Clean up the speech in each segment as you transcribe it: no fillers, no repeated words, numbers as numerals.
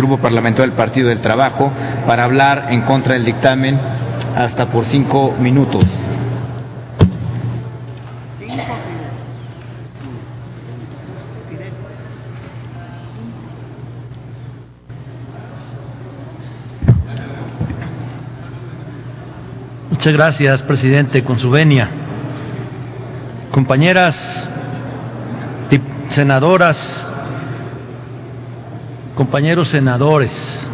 Grupo Parlamentario del Partido del Trabajo para hablar en contra del dictamen hasta por 5 minutos. Muchas gracias, presidente, con su venia. Compañeras senadoras, compañeros senadores,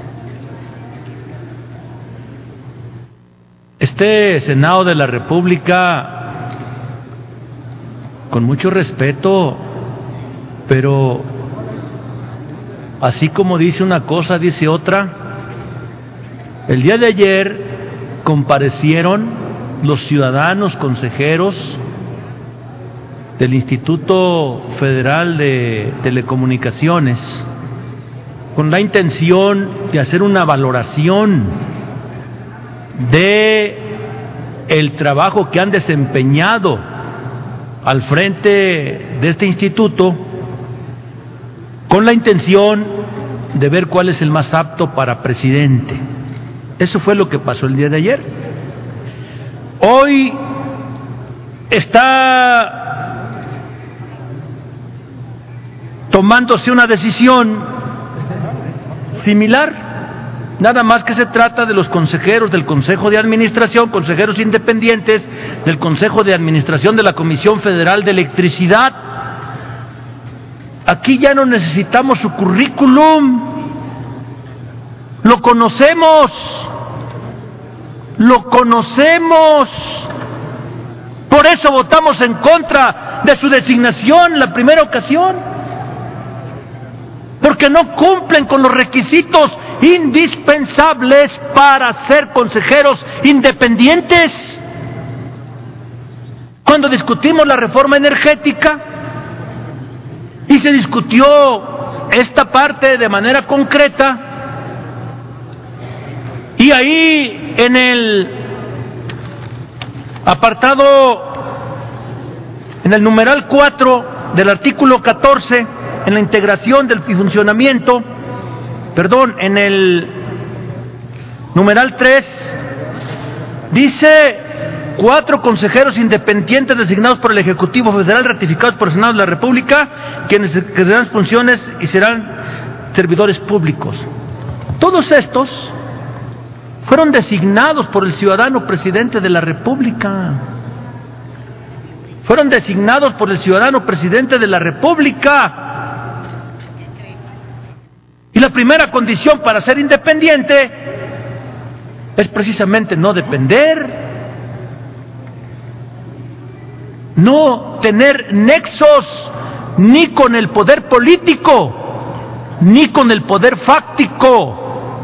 este Senado de la República, con mucho respeto, pero así como dice una cosa, dice otra. El día de ayer comparecieron los ciudadanos consejeros del Instituto Federal de Telecomunicaciones con la intención de hacer una valoración de el trabajo que han desempeñado al frente de este instituto, con la intención de ver cuál es el más apto para presidente. Eso fue lo que pasó el día de ayer. Hoy está tomándose una decisión similar, nada más que se trata de los consejeros del Consejo de Administración, consejeros independientes del Consejo de Administración de la Comisión Federal de Electricidad. Aquí ya no necesitamos su currículum, lo conocemos, por eso votamos en contra de su designación la primera ocasión, porque no cumplen con los requisitos indispensables para ser consejeros independientes. Cuando discutimos la reforma energética y se discutió esta parte de manera concreta, y ahí en el apartado, en el numeral 4 del artículo 14, en la integración del funcionamiento, en el numeral 3, dice 4 consejeros independientes designados por el Ejecutivo Federal, ratificados por el Senado de la República, quienes ejercerán funciones y serán servidores públicos. Todos estos fueron designados por el ciudadano presidente de la República. Fueron designados por el ciudadano presidente de la República. Y la primera condición para ser independiente es precisamente no depender, no tener nexos ni con el poder político, ni con el poder fáctico.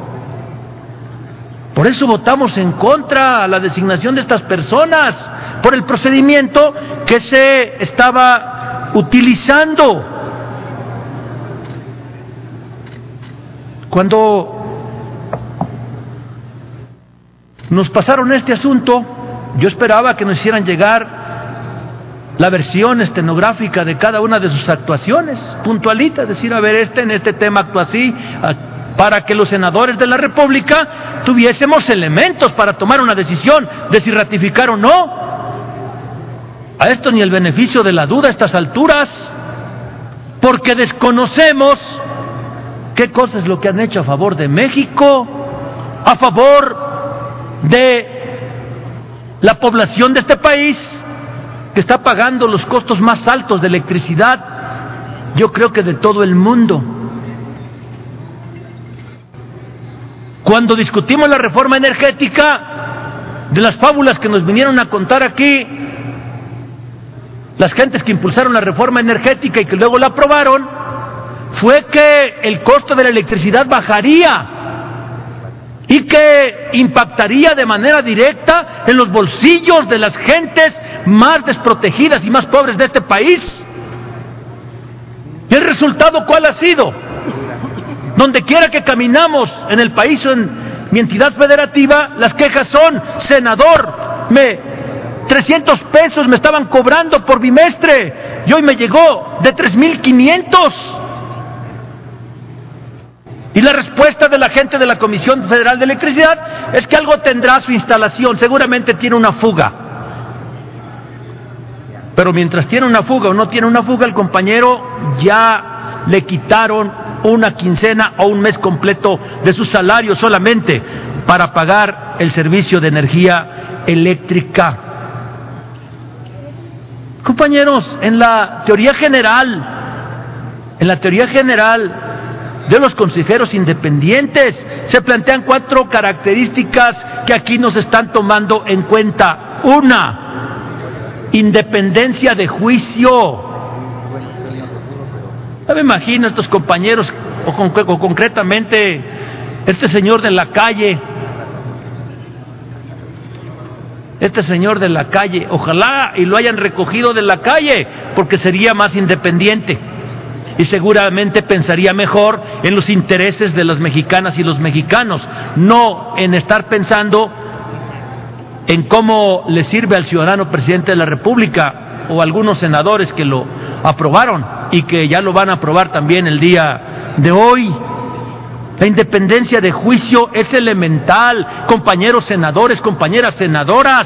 Por eso votamos en contra a la designación de estas personas, por el procedimiento que se estaba utilizando. Cuando nos pasaron este asunto, yo esperaba que nos hicieran llegar la versión estenográfica de cada una de sus actuaciones, puntualita, decir, a ver, en este tema actúa así, para que los senadores de la República tuviésemos elementos para tomar una decisión de si ratificar o no. A esto ni el beneficio de la duda a estas alturas, porque desconocemos qué cosa es lo que han hecho a favor de México, a favor de la población de este país, que está pagando los costos más altos de electricidad, yo creo que de todo el mundo. Cuando discutimos la reforma energética, de las fábulas que nos vinieron a contar aquí las gentes que impulsaron la reforma energética y que luego la aprobaron, fue que el costo de la electricidad bajaría y que impactaría de manera directa en los bolsillos de las gentes más desprotegidas y más pobres de este país. ¿Y el resultado cuál ha sido? Donde quiera que caminamos en el país o en mi entidad federativa, las quejas son: senador, 300 pesos me estaban cobrando por bimestre y hoy me llegó de 3,500. Y la respuesta de la gente de la Comisión Federal de Electricidad es que algo tendrá su instalación, seguramente tiene una fuga. Pero mientras tiene una fuga o no tiene una fuga, el compañero ya le quitaron una quincena o un mes completo de su salario solamente para pagar el servicio de energía eléctrica. Compañeros, en la teoría general de los consejeros independientes se plantean 4 características que aquí nos están tomando en cuenta. Una, independencia de juicio. No me imagino estos compañeros, o concretamente este señor de la calle, ojalá y lo hayan recogido de la calle, porque sería más independiente y seguramente pensaría mejor en los intereses de las mexicanas y los mexicanos, no en estar pensando en cómo le sirve al ciudadano presidente de la República o algunos senadores que lo aprobaron y que ya lo van a aprobar también el día de hoy. La independencia de juicio es elemental, compañeros senadores, compañeras senadoras.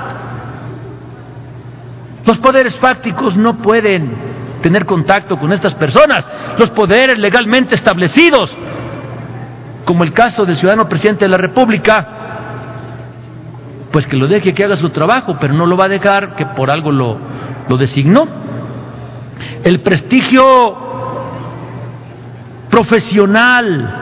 Los poderes fácticos no pueden tener contacto con estas personas. Los poderes legalmente establecidos, como el caso del ciudadano presidente de la República, pues que lo deje que haga su trabajo, pero no lo va a dejar, que por algo lo designó. El prestigio profesional.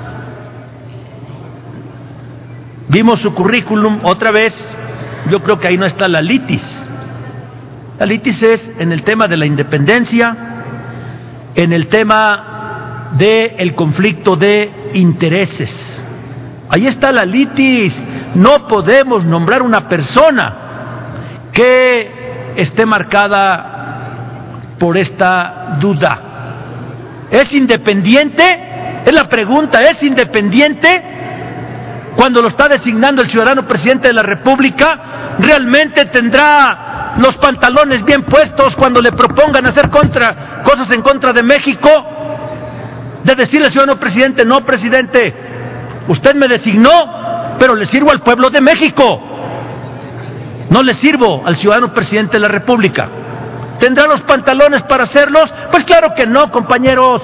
Vimos su currículum otra vez, yo creo que ahí no está la litis. La litis es en el tema de la independencia, en el tema del conflicto de intereses. Ahí está la litis. No podemos nombrar una persona que esté marcada por esta duda. ¿Es independiente? Es la pregunta, ¿es independiente? Cuando lo está designando el ciudadano presidente de la República, ¿realmente tendrá los pantalones bien puestos cuando le propongan hacer cosas en contra de México? De decirle al ciudadano presidente, no, presidente, usted me designó, pero le sirvo al pueblo de México, no le sirvo al ciudadano presidente de la República. ¿Tendrá los pantalones para hacerlos? Pues claro que no, compañeros.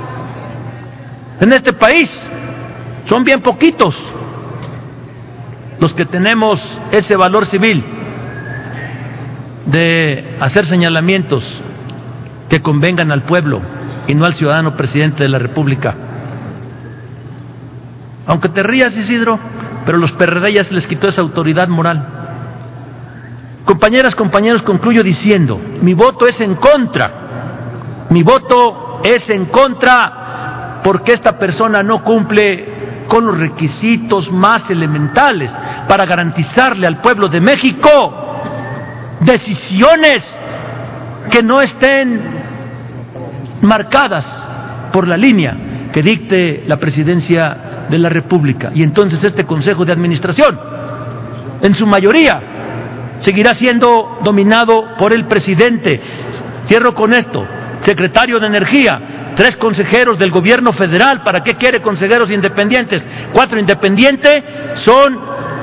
En este país son bien poquitos los que tenemos ese valor civil de hacer señalamientos que convengan al pueblo y no al ciudadano presidente de la República. Aunque te rías, Isidro, pero los PRD ya se les quitó esa autoridad moral. Compañeras, compañeros, concluyo diciendo, mi voto es en contra. Mi voto es en contra porque esta persona no cumple con los requisitos más elementales para garantizarle al pueblo de México decisiones que no estén marcadas por la línea que dicte la presidencia de la República. Y entonces este Consejo de Administración, en su mayoría, seguirá siendo dominado por el presidente. Cierro con esto. Secretario de Energía, 3 consejeros del gobierno federal. ¿Para qué quiere consejeros independientes? 4 independientes, son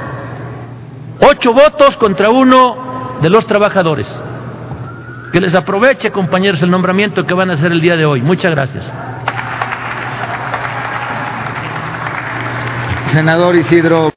8 votos contra 1 de los trabajadores. Que les aproveche, compañeros, el nombramiento que van a hacer el día de hoy. Muchas gracias. Senador Isidro